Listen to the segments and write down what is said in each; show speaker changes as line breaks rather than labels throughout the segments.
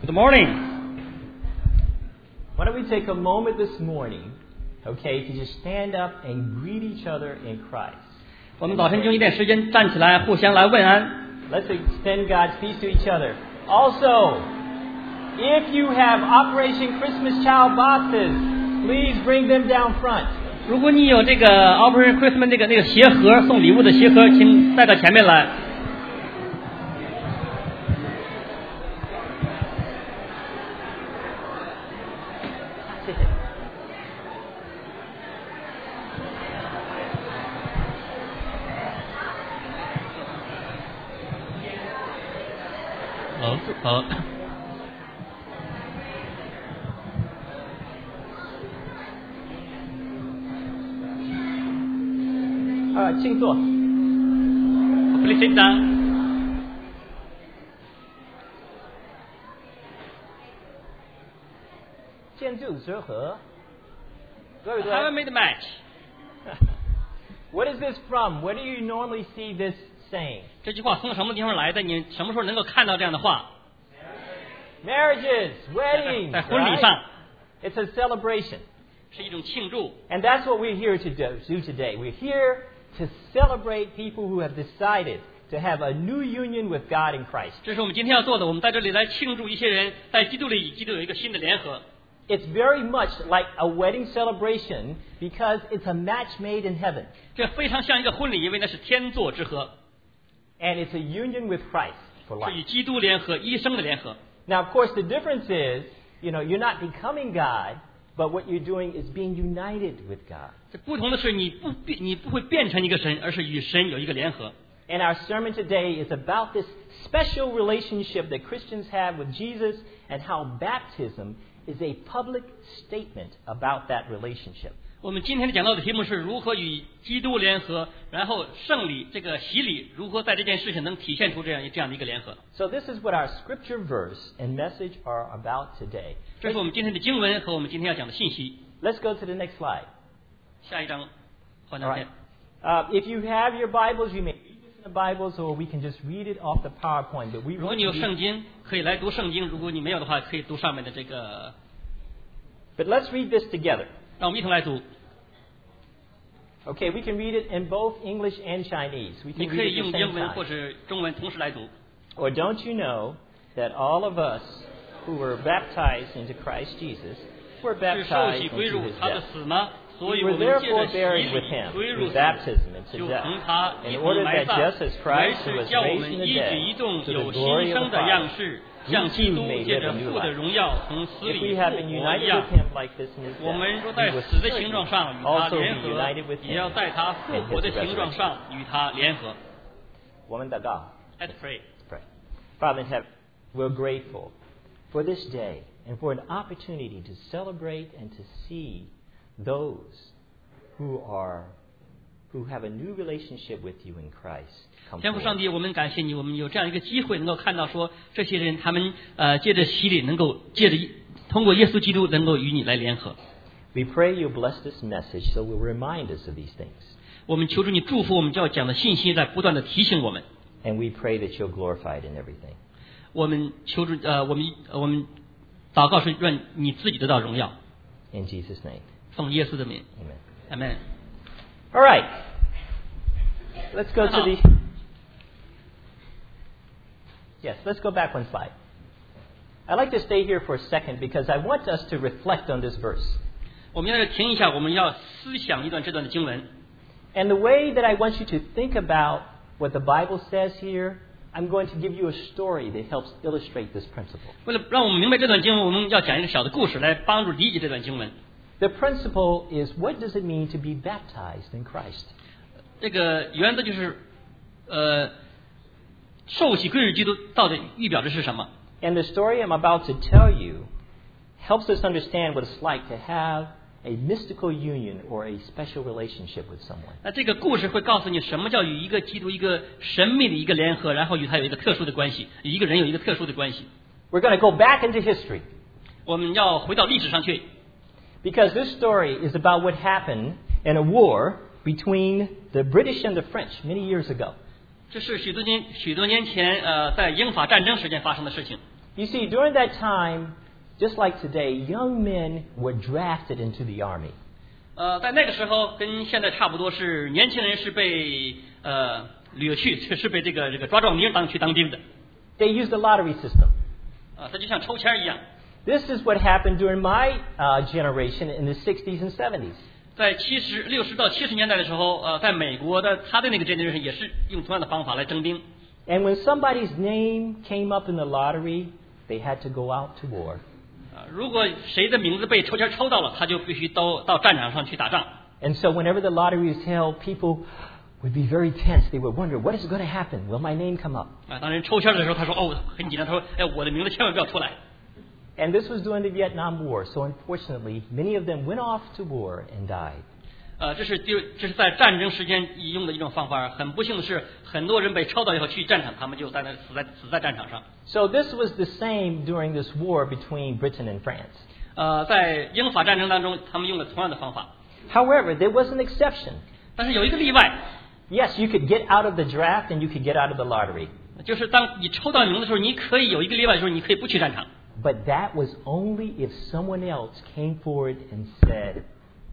Good morning.
Why don't we take a moment this morning, okay, to just stand up and greet each other in Christ.
我们早晨用一点时间站起来，互相来问安。
Let's extend God's peace to each other. Also, if you have Operation Christmas Child boxes, please bring them down front.
如果你有这个 Operation Christmas 那个鞋盒送礼物的鞋盒，请带到前面来。
谢谢。
好。
请坐。
Please sit down.
建筑适合。对不对
Haven't made a match.
What is this from? Where do you normally see this saying?
这句话从什么地方来的？你什么时候能够看到这样的话？
Marriages, weddings.
在婚礼上。
It's a celebration.
是一种庆祝。
And that's what we're here to do today. We're here to celebrate people who have decided to have a new union with God in Christ.
这是我们今天要做的。我们在这里来庆祝一些人在基督里与基督有一个新的联合。
It's very much like a wedding celebration because it's a match made in heaven.
这非常像一个婚礼，因为那是天作之合。
And it's a union with Christ for
是
life.
与基督联合，一生的联合。
Now, of course, the difference is, you're not becoming God, but what you're doing is being united with God.
这不同的是，你不会变成一个神，而是与神有一个联合。
And our sermon today is about this special relationship that Christians have with Jesus and how baptism is a public statement about that relationship.
我们今天讲到的题目是如何与基督联合，然后圣礼这个洗礼如何在这件事情能体现出这样的一个联合。
So this is what our scripture verse and message are about today.
这是我们今天的经文和我们今天要讲的信息。
Let's go to the next slide.
下一章，换
All
张
right.
片。
If you have your Bibles, you may read this in the Bibles, or we can just read it off the PowerPoint. But we
如果
want
你有
to
圣经，可以来读圣经；如果你没有的话，可以读上面的这个。
But let's read this together.
让我们一同来读。
Okay, we can read it in both English and Chinese. We
你
can
可
read
以
it
用
at the
英
same
文或
time.
是中文同时来读。
Or don't you know that all of us who were baptized into Christ Jesus were
是受
baptized
洗归
into
入
his
他的
death?
死吗？所以
We
我
were
们借着
therefore
洗
buried
礼
with him
归入
through
死，
baptism into
就
death,
从他
in
一同
order
埋
that
葬，
just as
来
Christ
是
was
叫我
raised
们
from the
一举一
dead
动
to
有
the
新
glory of
生
the
的样
Father,
式，
we
像基
too
督
may
借
live
着
a new
父的
life.
荣耀从死
If
里
we have
复
been
活一
united
样
with。him like this in his
我们
death,
若
we
在
will
死的形状
certainly
上与他
also
联
be
合
united with，
也要
him
在他复
in
活
his
的形状
resurrection.
上与他联合。
我们祷告。
Let's pray.
Let's pray. Father in heaven, we're grateful for this day and for an opportunity to celebrate and to see those who have a new relationship with you in Christ come
天父
forward.
上帝，我们感谢你，我们有这样一个机会能够看到说这些人他们借着洗礼能够通过耶稣基督能够与你来联合。
We pray you bless this message so we'll remind us of these things.
我们求主你祝福我们要讲的信息，在不断的提醒我们。
And we pray that you're glorified in everything.
我们求主我们祷告是愿你自己得到荣耀。
In Jesus' name.
奉耶稣的名
Amen.
，Amen。
All right. Let's go to the... Yes, let's go back one slide. I'd like to stay here for a second because I want us to reflect on this verse.
我们在这停一下，我们要思想这段经文。
And the way that I want you to think about what the Bible says here, I'm going to give you a story that helps illustrate this principle.
为了让我们明白这段经文，我们要讲一个小的故事来帮助理解这段经文。
The principle is, what does it mean to be baptized in Christ?
这个原则就是受洗归入基督到底预表的是什么？
And the story I'm about to tell you helps us understand what it's like to have a mystical union or a special relationship with someone.
那这个故事会告诉你什么叫与一个基督一个神秘的一个联合，然后与他有一个特殊的关系，与一个人有一个特殊的关系。
We're going to go back into history
我们要回到历史上去，
because this story is about what happened in a war between the British and the French many years ago.
这是许多年前在英法战争时间发生的事情。
You see, during that time, just like today, young men were drafted into the army.
在那个时候跟现在差不多，是年轻人是被掠去，是被这个抓壮丁去当兵的。
They used the lottery system.
它就像抽签一样。
This is what happened during my generation in the 60s and 70s.
在60到70年代的时候，在美国的他的那个 generation 也是用同样的方法来征兵。
And when somebody's name came up in the lottery, they had to go out to war.
如果谁的名字被抽签抽到了，他就必须到战场上去打仗。
And so whenever the lottery was held, people would be very tense. They would wonder, what is going to happen? Will my name come up?
当人抽签的时候，他说很紧张，他说我的名字千万不要出来。
And this was during the Vietnam War, so unfortunately, many of them went off to war and died.
这是在战争时间用的一种方法。很不幸的是，很多人被抽到以后去战场，他们就在那死在战场上。
So this was the same during this war between Britain and France.
在英法战争当中，他们用了同样的方法。
However, there was an exception.
但是有一个例外。
Yes, you could get out of the draft and you could get out of the lottery.
就是当你抽到名的时候，你可以有一个例外，就是你可以不去战场。
But that was only if someone else came forward and said,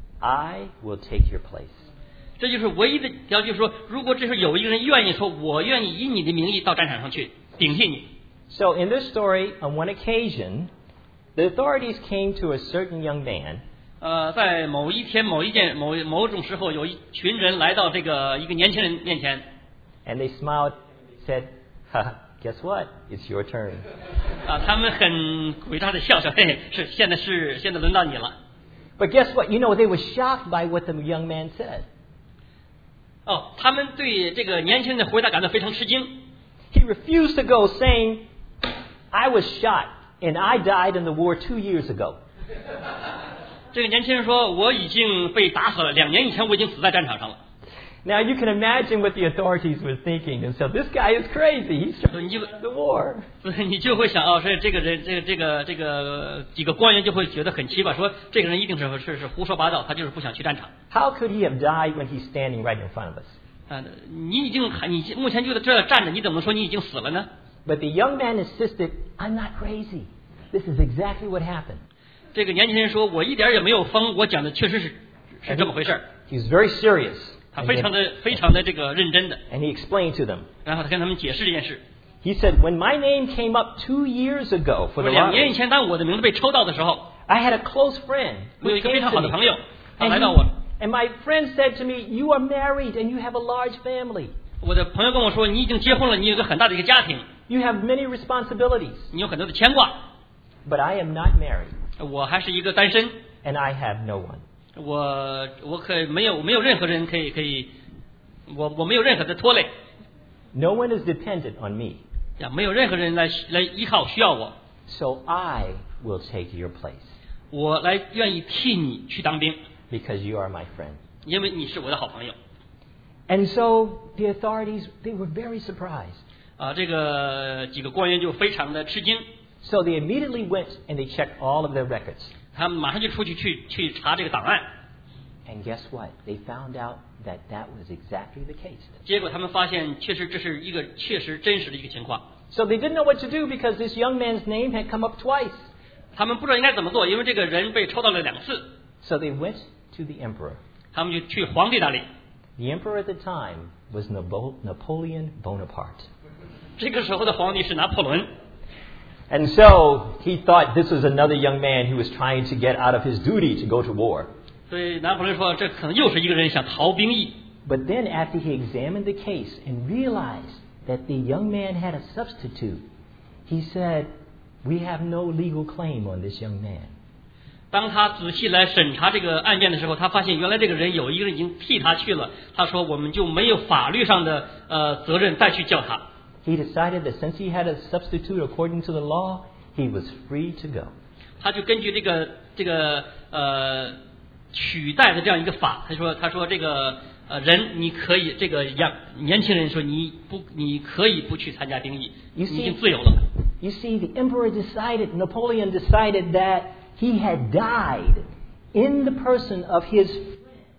I will take your place.
这就是唯一的条件，就是说，如果这时候有一个人愿意说，我愿意以你的名义到战场上去顶替你。
So in this story, on one occasion, the authorities came to a certain young man.
在某一天、某种时候，有一群人来到一个年轻人面前。
And they smiled, said, guess what? It's your turn.
他们很伟大的笑笑，嘿，现在轮到你了。
But guess what? You know, they were shocked by what the young man said.
他们对这个年轻人的回答感到非常吃惊。
He refused to go, saying, I was shot and I died in the war 2 years ago.
这个年轻人说：“我已经被打死了，2年以前我已经死在战场上了。”
Now you can imagine what the authorities were thinking, and so this guy is crazy. He's trying to win the war.
你就会想是这个人，这个几个官员就会觉得很奇怪，说这个人一定是胡说八道，他就是不想去战场。
How could he have died when he's standing right in front of us?
你目前就在这站着，你怎么能说你已经死了呢？
But the young man insisted, I'm not crazy. This is exactly what happened.
这个年轻人说：“我一点也没有疯，我讲的确实是这么回事。”
He was very serious.
他非常的这个认真的。
And he explained to them.
然后他跟他们解释这件事。
He said, when my name came up 2 years ago for the
2年以前，当我的名字被抽到的时候，
I had a close friend
我有
who
一个
came
非常
to
好的
me.
朋友，他来到我。
And my friend said to me, you are married and you have a large family.
我的朋友跟我说：“你已经结婚了，你有一个很大的一个家庭，
You have many responsibilities.
你有很多的牵挂。
But I am not married.
我还是一个单身，
And I have no one.
我可没有任何人可以，我没有任何的拖累，
No one is dependent on me.
没有任何人来依靠需要我，
So I will take your place
我来愿意替你去当兵，
because you are my friend.
因为你是我的好朋友。”
And so the authorities, they were very surprised.
这个几个官员就非常的吃惊。
So they immediately went and they checked all of their records.
他们马上就出去查这个档案。
And guess what? They found out that that was exactly the case.
结果他们发现，这是一个确实真实的一个情况。
So they didn't know what to do because this young man's name had come up twice.
他们不知道应该怎么做，因为这个人被抽到了2次。
So they went to the emperor.
他们就去皇帝那里。
The emperor at the time was Napoleon Bonaparte.
这个时候的皇帝是拿破仑。
And so he thought this was another young man who was trying to get out of his duty to go to war.
所以拿破仑说，这可能又是一个人想逃兵役。
But then after he examined the case and realized that the young man had a substitute, he said, we have no legal claim on this young man.
当他仔细来审查这个案件的时候，他发现原来这个人有一个人已经替他去了。他说，我们就没有法律上的责任再去叫他。
He decided that since he had a substitute according to the law, he was free to go.
他就根据这个取代的这样一个法，他说这个人你可以，这个年轻人说你可以不去参加兵役，你已经自由了。
You see, the emperor decided, Napoleon decided that he had died in the person of his friend.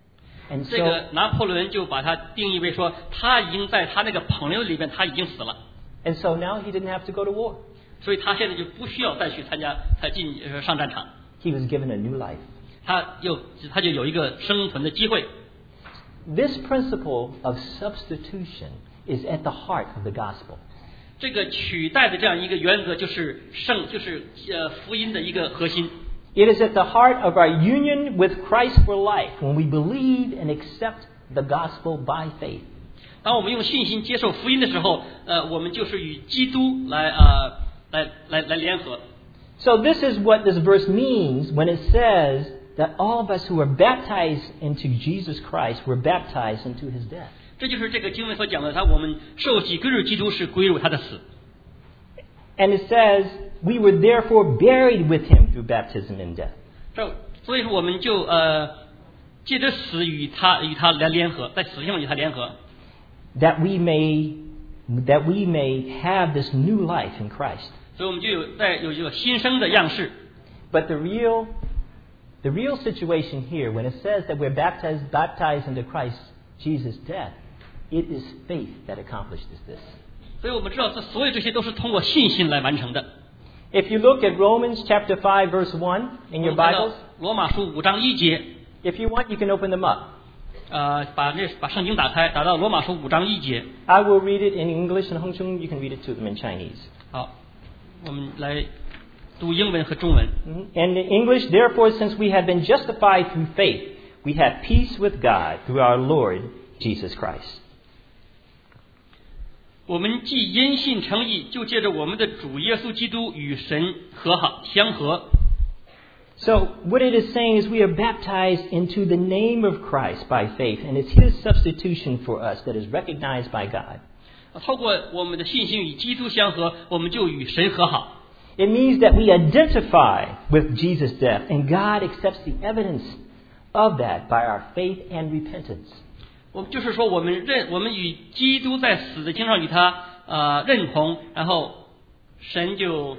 And
这个拿破仑就把他定义为说，他已经在他那个朋友里边，他已经死了。
so now he didn't have to go to war.
所以他现在就不需要再去上战场，
He was given a new life.
他就有一个生存的机会。
This principle of substitution is at the heart of the gospel.
这个取代的这样一个原则就是福音的一个核心。
It is at the heart of our union with Christ for life when we believe and accept the gospel by faith.
当我们用信心接受福音的时候，我们就是与基督来联合。
So this is what this verse means when it says that all of us who are baptized into Jesus Christ were baptized into his death.
这就是这个经文所讲的，我们受洗归入基督是归入他的死。
And it says we were therefore buried with him through baptism in death.
所以说我们就借着死与他来联合，在死上与他联合。
That we may have this new life in Christ.
所以我们就有一个新生的样式。
But the real situation here, when it says that we're baptized into Christ Jesus' death, it is faith that accomplishes this.
所以我们知道，所有这些都是通过信心来完成的。
If you look at Romans chapter 5, verse 1 in your Bibles,
罗马书5章1节。
If you want, you can open them up.
把圣经打开，打到罗马书5章1节。
I will read it in English, and Hong Chung, you can read it to them in Chinese.
好，我们来读英文和中文。
And in English, therefore, since we have been justified through faith, we have peace with God through our Lord Jesus Christ.
我们既因信称义，就借着我们的主耶稣基督与神和好相合。
So what it is saying is we are baptized into the name of Christ by faith, and it's his substitution for us that is recognized by God.
透过我们的信心与基督相合，我们就与神和好。
It means that we identify with Jesus' death, and God accepts the evidence of that by our faith and repentance.
就是说，我们与基督在死的经上与他认同，然后神就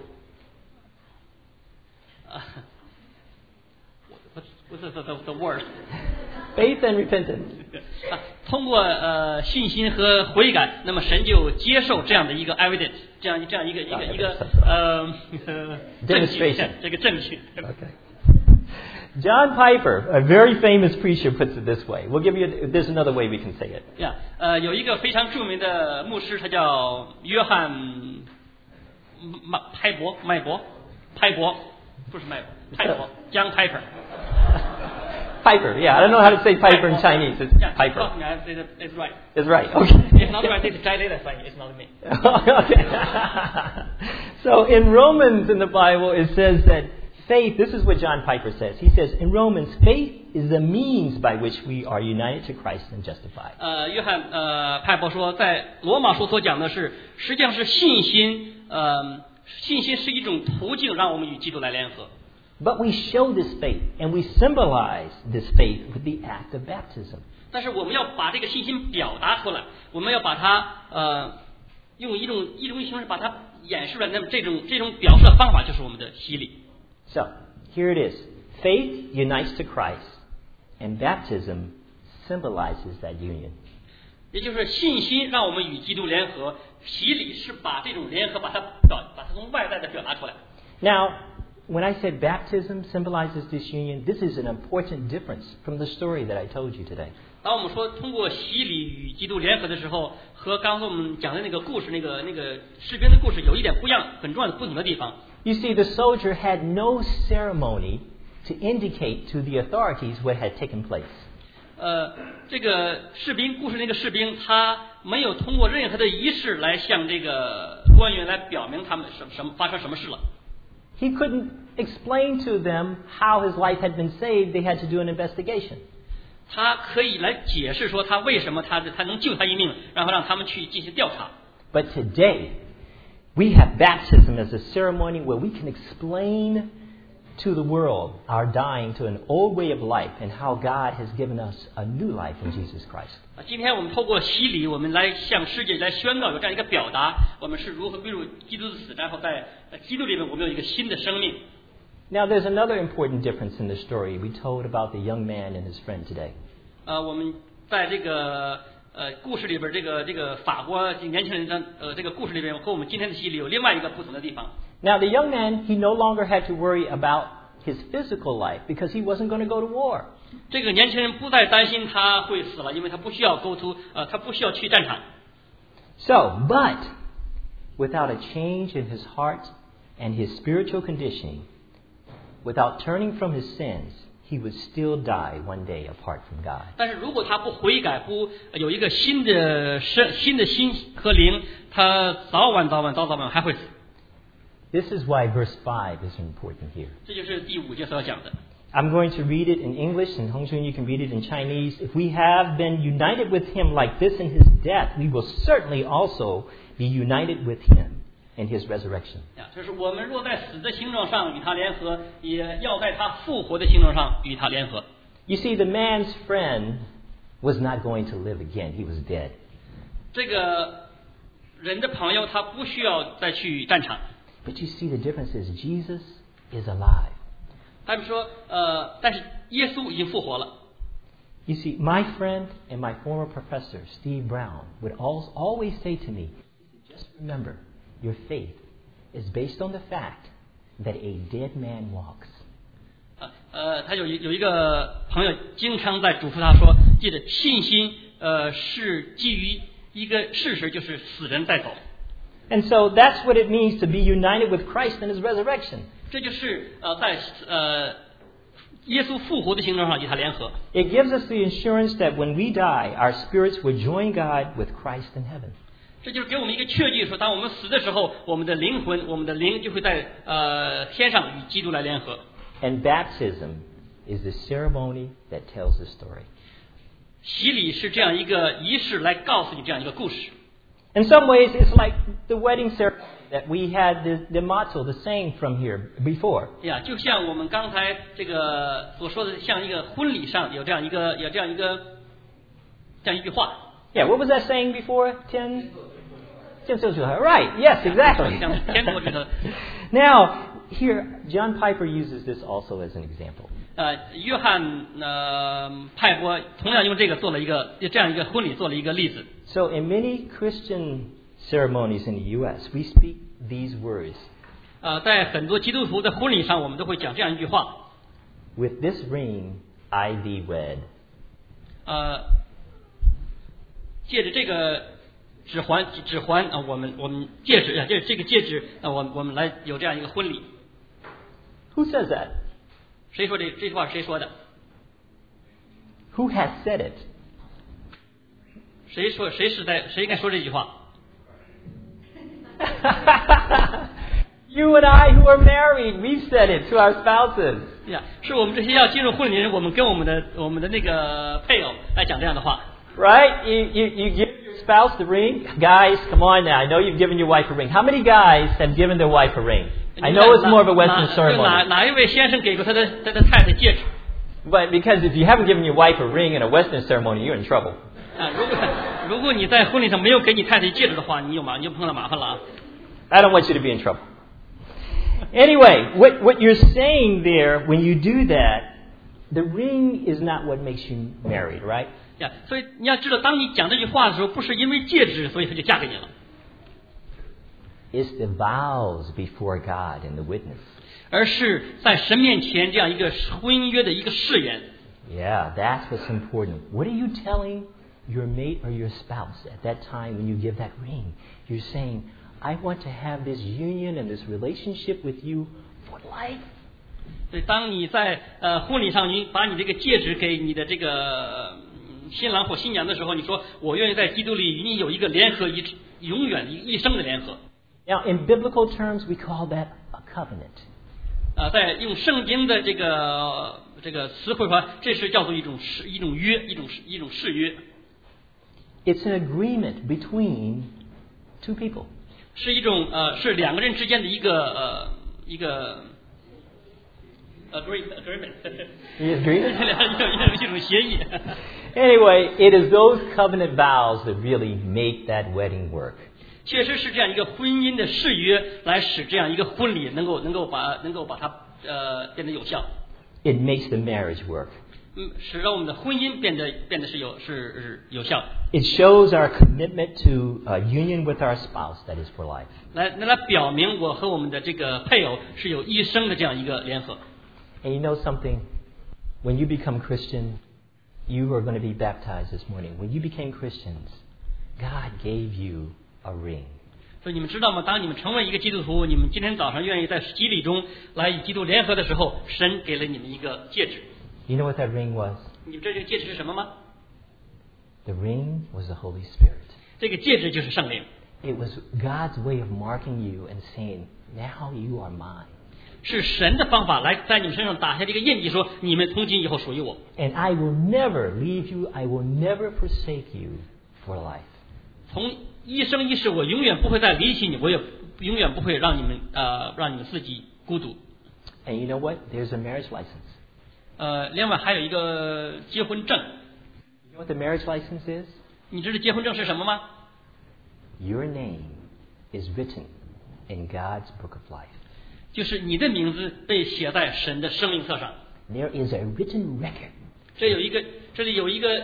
What's the word?
Faith and repentance.
通过信心和悔改，那么神就接受这样的一个 evidence， 这样一个
demonstration，
这个证据。
Okay. John Piper, a very famous preacher, puts it this way. We'll give you. There's another way we can say it.
Yeah, 有一个非常著名的牧师，他叫约翰派伯，不是麦伯，派伯 ，John Piper。
Piper, yeah. I don't know how to say Piper in Chinese. It's Piper.
It's right.
It's right. Okay.
It's not right. It's Chinese. It's not me.
Okay. So in Romans in the Bible, it says that faith. This is what John Piper says. He says in Romans, faith is the means by which we are united to Christ and justified.
约翰派伯说，在罗马书所讲的是，实际上是信心。信心是一种途径，让我们与基督来联合。
But we show this faith, and we symbolize this faith with the act of baptism.
但是我们要把这个信心表达出来，我们要把它用一种形式把它演示出来。那么这种表示的方法就是我们的洗礼。
So here it is: faith unites to Christ, and baptism symbolizes that union.
也就是信心让我们与基督联合，洗礼是把这种联合把它从外在的表达出来。
Now, when I said baptism symbolizes this union, this is an important difference from the story that I told you today.
当我们说通过洗礼与基督联合的时候，和刚才我们讲的那个故事，那个士兵的故事有一点不一样，很重要的不同的地方。
You see, the soldier had no ceremony to indicate to the authorities what had taken place.
这个故事那个士兵，他没有通过任何的仪式来向这个官员来表明他们发生什么事了。
He couldn't explain to them how his life had been saved. They had to do an investigation.
他可以来解释说他为什么他能救他一命，然后让他们去进行调查。
But today, we have baptism as a ceremony where we can explain to the world our dying to an old way of life and how God has given us a new life in Jesus Christ.
今天我们透过洗礼，我们来向世界来宣告有这样一个表达，我们是如何归入基督的死，然后在基督里面我们有一个新的生命。
Now, there's another important difference in the story we told about the young man and his friend today.
我们在这个故事里边，这个法国年轻人这个故事里边和我们今天的洗礼有另外一个不同的地方。
Now, the young man, he no longer had to worry about his physical life because he wasn't going to go to war.
这个年轻人不再担心他会死了，因为他不需要他不需要去战场。
So, but without a change in his heart and his spiritual conditioning, without turning from his sins, he would still die one day apart from God.
但是如果他不悔改，不有一个新的心和灵，他早晚还会死。
This is why verse 5 is important here.
这就是第5节所要讲的。
I'm going to read it in English, and Hongchun, you can read it in Chinese. If we have been united with him like this in his death, we will certainly also be united with him in his resurrection.
就是我们若在死的形状上与他联合，也要在他复活的形状上与他联合。
You see, the man's friend was not going to live again. He was dead.
这个人的朋友他不需要再去战场。
But you see, the difference is Jesus is alive.
他们说，但是耶稣已经复活了。
You see, my friend and my former professor, Steve Brown, would always say to me, just remember, your faith is based on the fact that a dead man walks.
他有一个朋友经常在嘱咐他说，记得信心，是基于一个事实，就是死人在走。
And so that's what it means to be united with Christ in his resurrection.
这就是在耶稣复活的形状上与他联合。
It gives us the assurance that when we die, our spirits will join God with Christ in heaven.
这就是给我们一个确据，说当我们死的时候，我们的灵魂、我们的灵就会在天上与基督来联合。
And baptism is the ceremony that tells the story.
洗礼是这样一个仪式，来告诉你这样一个故事。
In some ways, it's like the wedding ceremony that we had the motto, the saying from here before.
就像我们刚才这个所说的，像一个婚礼上有这样一句话。
Yeah, what was that saying before? Right, yes, exactly. Now, here, John Piper uses this also as an example.
约翰派伯同样用这样一个婚礼做了一个例子。
So in many Christian ceremonies in the U.S., we speak these words.
在很多基督徒的婚礼上，我们都会讲这样一句话。
With this ring, I thee wed.
借着这个指环我们戒指这个戒指我们来有这样一个婚礼。
Who says that?
谁说这句话是谁说的
Who has said it?
谁应该说这句话
You and I who are married, we've said it to our spouses.
是我们这些要进入婚礼的人，我们跟我们的那个配偶来讲这样的话。
Right? You give your spouse the ring? Guys, come on now. I know you've given your wife a ring. How many guys have given their wife a ring? I know it's more of a Western ceremony.
哪一位先生给过他的太太戒指
But because if you haven't given your wife a ring in a Western ceremony, you're in trouble.
如果你在婚礼上没有给你太太戒指的话，你就碰到麻烦了啊。
I don't want you to be in trouble. Anyway, what you're saying there, when you do that, the ring is not what makes you married, right?
所以你要知道，当你讲这句话的时候，不是因为戒指，所以他就嫁给你了。
It's the vows before God and the witness.
而是在神面前这样一个婚约的一个誓言。
Yeah, that's what's important. What are you telling your mate or your spouse at that time when you give that ring? You're saying, I want to have this union and this relationship with you for life.
所以当你在婚礼上，你把你这个戒指给你的这个新郎或新娘的时候，你说我愿意在基督里与你有一个联合，永远一生的联合。
Now, in biblical terms, we call that a covenant.
在用圣经的这个词汇说，这是叫做一种约，一种誓约。
It's an agreement between two people.
是一种是两个人之间的一个agreement. 一种协议。
Anyway, it is those covenant vows that really make that wedding work.
确实是这样一个婚姻的誓约，来使这样一个婚礼能够把它变得有效。
It makes the marriage work.
使得我们的婚姻变得是有效的。
It shows our commitment to union with our spouse, that is for life.
来表明我和我们的这个配偶是有一生的这样一个联合。
And you know something? When you become Christian, you are going to be baptized this morning. When you became Christians, God gave you a ring.
所以你们知道吗？当你们成为一个基督徒，你们今天早上愿意在洗礼中来与基督联合的时候，神给了你们一个戒指。
You know what that ring was?
你们知道这个戒指是什么吗？
The ring was the Holy Spirit.
这个戒指就是圣灵，
It was God's way of marking you and saying, now you are mine.
是神的方法来在你们身上打下这个印记，说你们从今以后属于我。
And I will never leave you. I will never forsake you for life.
从一生一世，我永远不会再离弃你，我也永远不会让你们自己孤独。
And you know what? There's a marriage license.
另外还有一个结婚证。
You know what the marriage license is?
你知道结婚证是什么吗？
Your name is written in God's book of life.
就是你的名字被写在神的生命册上。
There is a written record.
这里有一个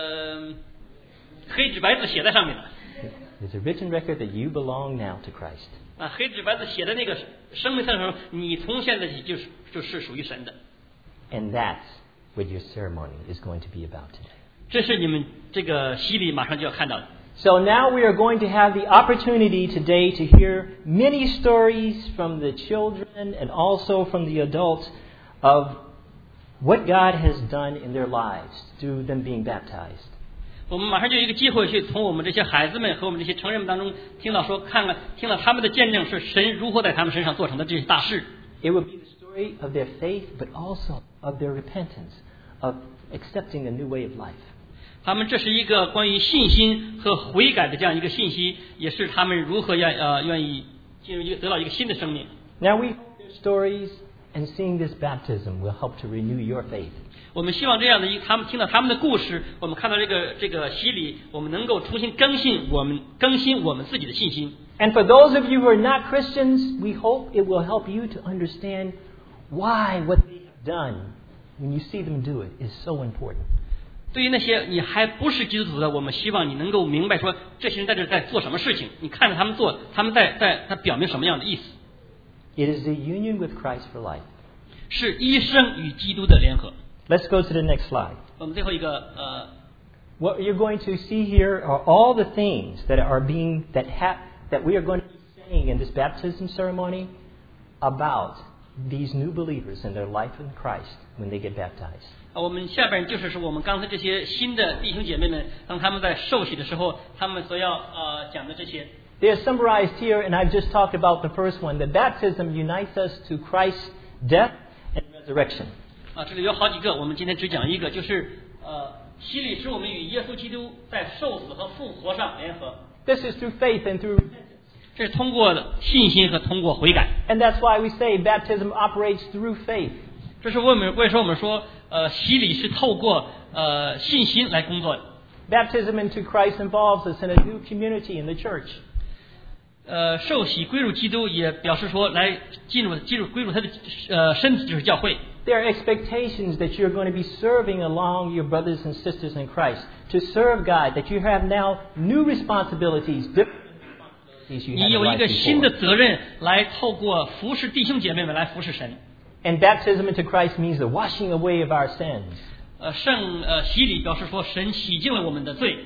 黑纸白字写在上面的。
There's a written record that you belong now to Christ.
黑纸白字写在那个生命册上，你从现在起就是属于神的。
And that's what your ceremony is going to be about today.
这是你们这个洗礼马上就要看到的。
So now we are going to have the opportunity today to hear many stories from the children and also from the adults of what God has done in their lives through them being baptized.
我们马上就有一个机会去从我们这些孩子们和我们这些成人们当中听到他们的见证，是神如何在他们身上做成的这些大事。
It will be the story of their faith, but also of their repentance, of accepting a new way of life.
他们这是一个关于信心和悔改的这样一个信息，也是他们如何愿意进入得到一个新的生命。
Now we hope their stories and seeing this baptism will help to renew your faith.
我们希望这样的他们听到他们的故事，我们看到这个洗礼，我们能够重新更新我们自己的信心。
And for those of you who are not Christians, we hope it will help you to understand why what they have done, when you see them do it, is so important.
对于那些你还不是基督徒的，我们希望你能够明白说，这些人在这在做什么事情。你看着他们做，他们他表明什么样的意思？
It is the union with Christ for life.
是一生与基督的联合。
Let's go to the next slide.
我们最后一个
What you're going to see here are all the things that we are going to be saying in this baptism ceremony about these new believers and their life in Christ when they get baptized.
我们下边就是我们刚才这些新的弟兄姐妹们，当他们在受洗的时候，他们所要讲的这些。
They are summarized here, and I've just talked about the first one. That baptism unites us to Christ's death and resurrection.
这里有好几个，我们今天只讲一个，就是洗礼使我们与耶稣基督在受死和复活上联合。
This is through faith and through repentance.
这是通过信心和通过悔改。
And that's why we say baptism operates through faith.
这是为什么我们说洗礼是透过信心来工作的。
Baptism into Christ involves us in a new community in the church.
受洗归入基督，也表示说来归入他的身体，就是教会。
There are expectations that you're going to be serving along your brothers and sisters in Christ, to serve God, that you have now new responsibilities, different responsibilities you
你
had
有
in
一个
life
新的
before.
责任来透过服侍弟兄姐妹们来服侍神。
And baptism into Christ means the washing away of our sins.
洗礼表示说神洗净了我们的罪。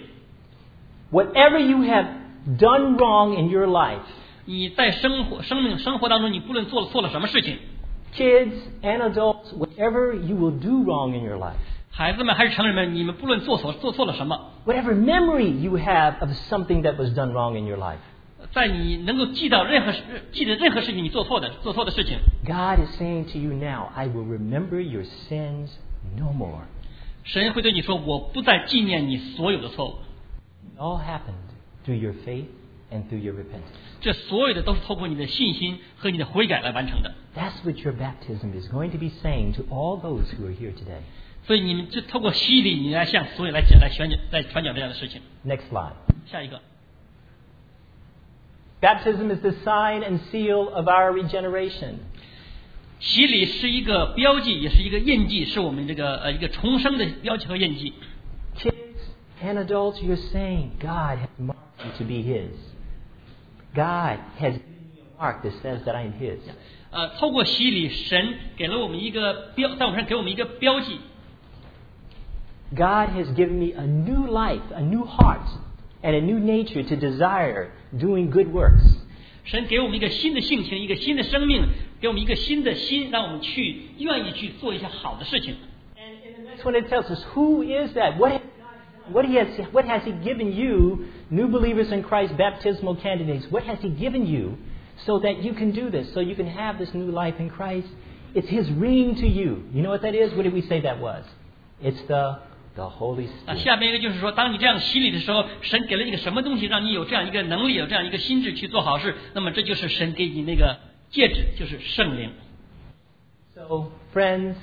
Whatever you have done wrong in your life,
你在生活当中，你不论做了什么事情，
kids and adults, whatever you will do wrong in your life,
孩子们还是成人们，你们不论做错了什么，
whatever memory you have of something that was done wrong in your life,
在你能够记得任何事情你做错的事情，
God is saying to you now, I will remember your sins no more.
神会对你说，我不再纪念你所有的错误。
It all happened through your faith and through your repentance.
这所有的都是透过你的信心和你的悔改来完成的。
That's what your baptism is going to be saying to all those who are here today.
所以你们就透过洗礼，你来向所有来传讲这样的事情。
Next slide.
下一个，
Baptism is the sign and seal of our regeneration.
洗礼是一个标记，也是一个印记，是我们这个一个重生的标记和印记。
Kids and adults, you're saying God has marked you to be His. God has given me a mark that says that I am His.
透过洗礼，神给了我们一个在我们身上给我们一个标记。
God has given me a new life, a new heart, and a new nature to desire doing good works.
神给我们一个新的性情，一个新的生命，给我们一个新的心，让我们愿意去做一些好的事情。
And that's when it tells us, who is that? What has He given you, new believers in Christ, baptismal candidates? What has He given you so that you can do this, so you can have this new life in Christ? It's His ring to you. You know what that is? What did we say that was? It's the Holy Spirit.
下面一个就是说，当你这样洗礼的时候，神给了你个什么东西，让你有这样一个能力，有这样一个心智去做好事，那么这就是神给你那个戒指，就是圣灵。
So, friends,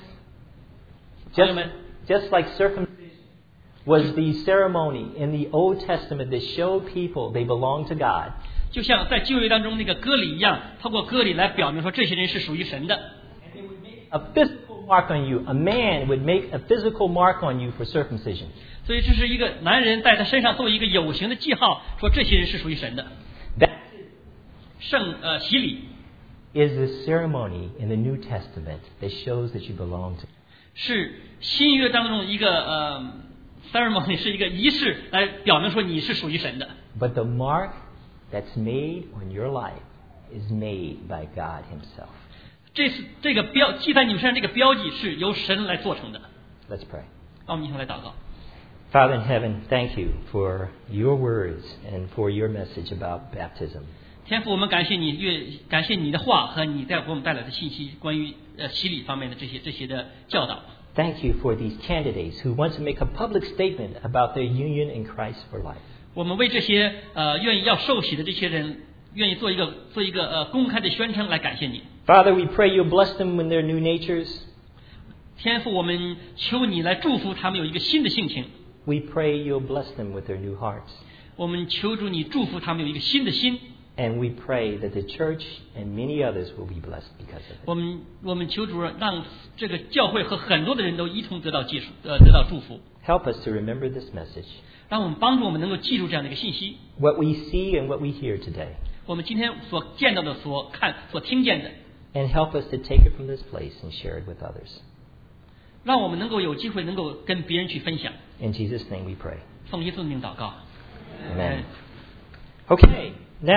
just like circumcision was the ceremony in the Old Testament that showed people they belong to God.
就像在旧约当中那个割礼一样，透过割礼来表明说这些人是属于神的。
A physical mark on you. A man would make a physical mark on you for circumcision.
所以这是一个男人在他身上做一个有形的记号，说这些人是属于神的。洗礼
is the ceremony in the New Testament that shows that you belong to.
是新约当中一个ceremony， 是一个仪式来表明说你是属于神的。
But the mark that's made on your life is made by God Himself.
这个记在你们身上这个标记是由神来做成的。
Let's pray.
让我们一同来祷告。
Father in heaven, thank you for your words and for your message about baptism.
天父，我们感谢你，感谢你的话和你给我们带来的信息，关于洗礼方面的这些的教导。
Thank you for these candidates who want to make a public statement about their union in Christ for life.
我们为这些愿意要受洗的这些人，愿意做一个公开的宣称来感谢你。
Father, we pray you bless them with their new natures.
天父，我们求你来祝福他们有一个新的性情。
We pray you'll bless them with their new hearts.
我们求主你祝福他们有一个新的心。
And we pray that the church and many others will be blessed because of it.
我们求主让这个教会和很多的人都一同得到祝福。
Help us to remember this message.
让我们帮助我们能够记住这样的一个信息。
What we see and what we hear today.
我们今天所见到的、所听见的。
And help us to take it from this place and share it with others.
让我们能够有机会能够跟别人去分享。
In Jesus' name we pray.
奉耶稣的名祷告。
Amen. Okay.